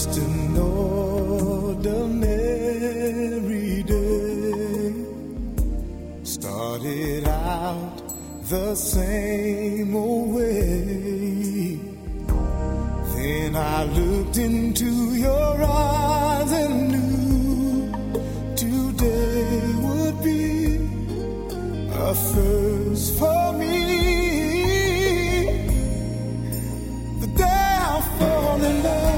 Just an ordinary day. Started out the same old way. Then I looked into your eyes and knew today would be a first for me. The day I fall in love.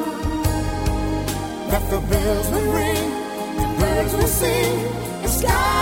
That the bells will ring, the birds will sing, the sky